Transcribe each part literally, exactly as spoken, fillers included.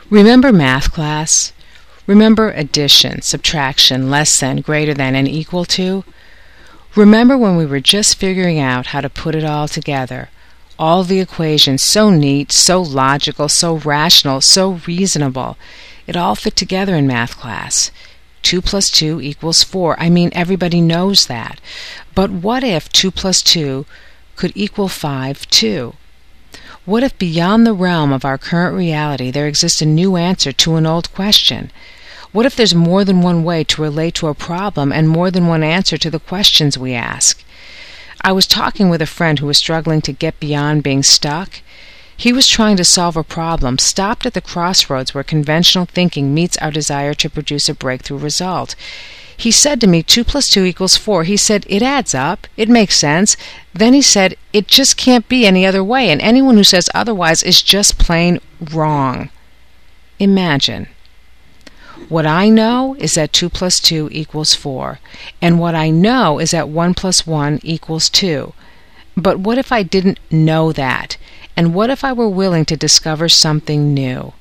Remember math class? Remember addition, subtraction, less than, greater than, and equal to? Remember when we were just figuring out how to put it all together? All the equations, so neat, so logical, so rational, so reasonable. It all fit together in math class. two plus two equals four. I mean, everybody knows that. But what if two plus two could equal five too? What if beyond the realm of our current reality there exists a new answer to an old question? What if there's more than one way to relate to a problem and more than one answer to the questions we ask? I was talking with a friend who was struggling to get beyond being stuck. He was trying to solve a problem, stopped at the crossroads where conventional thinking meets our desire to produce a breakthrough result. He said to me, two plus two equals four. He said, it adds up. It makes sense. Then he said, it just can't be any other way, and anyone who says otherwise is just plain wrong. Imagine. What I know is that two plus two equals four, and what I know is that one plus one equals two. But what if I didn't know that? And what if I were willing to discover something new?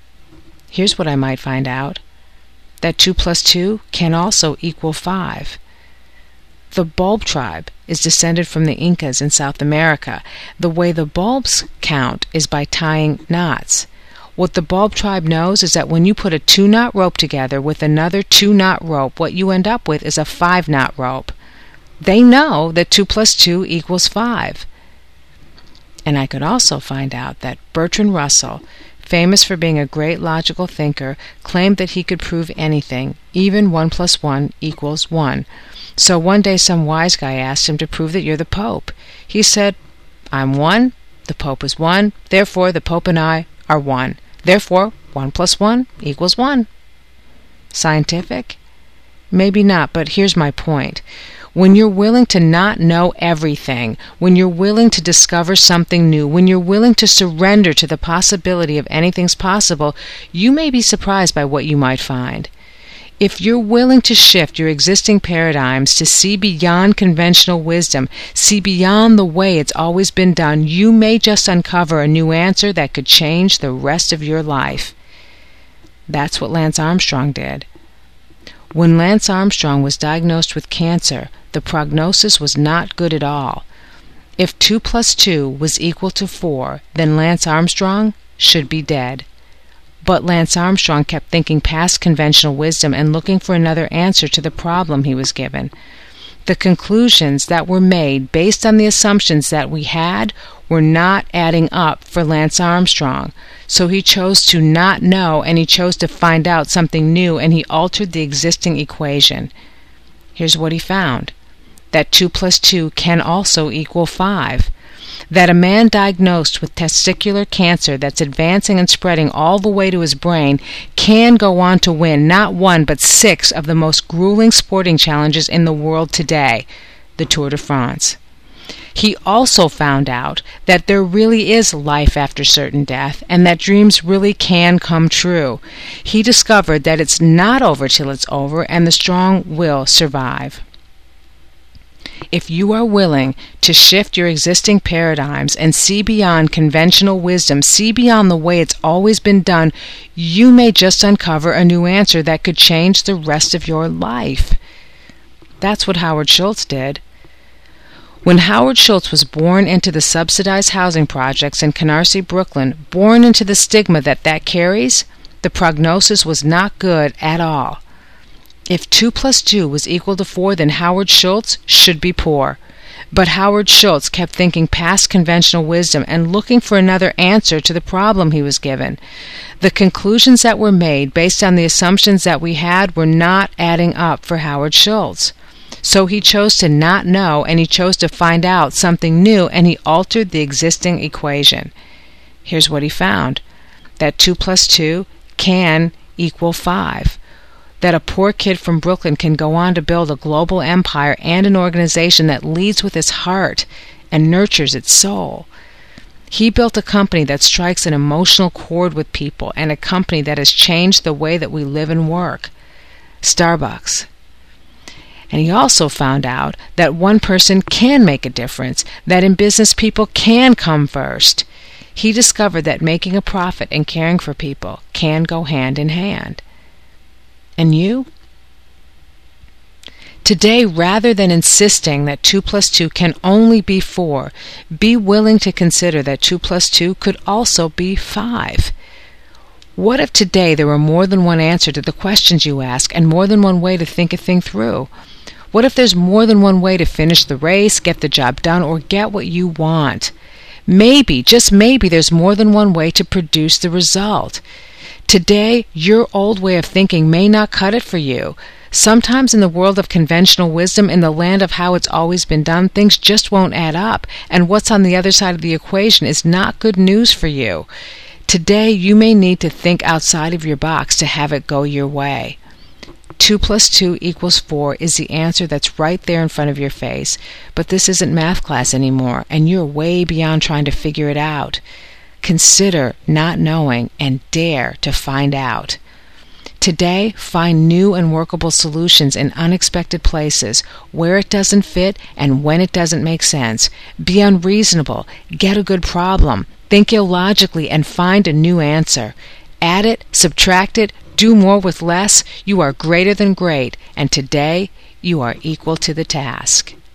Here's what I might find out. That two plus two can also equal five. The bulb tribe is descended from the Incas in South America. The way the bulbs count is by tying knots. What the bulb tribe knows is that when you put a two-knot rope together with another two-knot rope, what you end up with is a five-knot rope. They know that two plus two equals five. And I could also find out that Bertrand Russell, famous for being a great logical thinker, claimed that he could prove anything, even one plus one equals one. So one day some wise guy asked him to prove that you're the Pope. He said, I'm one, the Pope is one, therefore the Pope and I are one. Therefore, one plus one equals one. Scientific? Maybe not, but here's my point. When you're willing to not know everything, when you're willing to discover something new, when you're willing to surrender to the possibility of anything's possible, you may be surprised by what you might find. If you're willing to shift your existing paradigms to see beyond conventional wisdom, see beyond the way it's always been done, you may just uncover a new answer that could change the rest of your life. That's what Lance Armstrong did. When Lance Armstrong was diagnosed with cancer, the prognosis was not good at all. If two plus two was equal to four, then Lance Armstrong should be dead. But Lance Armstrong kept thinking past conventional wisdom and looking for another answer to the problem he was given. The conclusions that were made based on the assumptions that we had were not adding up for Lance Armstrong. So he chose to not know, and he chose to find out something new, and he altered the existing equation. Here's what he found. That two plus two can also equal five. That a man diagnosed with testicular cancer that's advancing and spreading all the way to his brain can go on to win not one but six of the most grueling sporting challenges in the world today, the Tour de France. He also found out that there really is life after certain death and that dreams really can come true. He discovered that it's not over till it's over, and the strong will survive. If you are willing to shift your existing paradigms and see beyond conventional wisdom, see beyond the way it's always been done, you may just uncover a new answer that could change the rest of your life. That's what Howard Schultz did. When Howard Schultz was born into the subsidized housing projects in Canarsie, Brooklyn, born into the stigma that that carries, the prognosis was not good at all. If two plus two was equal to four, then Howard Schultz should be poor. But Howard Schultz kept thinking past conventional wisdom and looking for another answer to the problem he was given. The conclusions that were made based on the assumptions that we had were not adding up for Howard Schultz. So he chose to not know, and he chose to find out something new, and he altered the existing equation. Here's what he found. That two plus two can equal five. That a poor kid from Brooklyn can go on to build a global empire and an organization that leads with its heart and nurtures its soul. He built a company that strikes an emotional chord with people, and a company that has changed the way that we live and work. Starbucks. And he also found out that one person can make a difference, that in business people can come first. he discovered that making a profit and caring for people can go hand in hand. And you? Today, rather than insisting that two plus two can only be four, be willing to consider that two plus two could also be five. What if today there were more than one answer to the questions you ask and more than one way to think a thing through? What if there's more than one way to finish the race, get the job done, or get what you want? Maybe, just maybe, there's more than one way to produce the result. Today, your old way of thinking may not cut it for you. Sometimes in the world of conventional wisdom, in the land of how it's always been done, things just won't add up, and what's on the other side of the equation is not good news for you. Today, you may need to think outside of your box to have it go your way. Two plus two equals four is the answer that's right there in front of your face, but this isn't math class anymore, and you're way beyond trying to figure it out. Consider not knowing and dare to find out. Today, find new and workable solutions in unexpected places, where it doesn't fit and when it doesn't make sense. Be unreasonable, get a good problem, think illogically, and find a new answer. Add it, subtract it, do more with less. You are greater than great, and today you are equal to the task.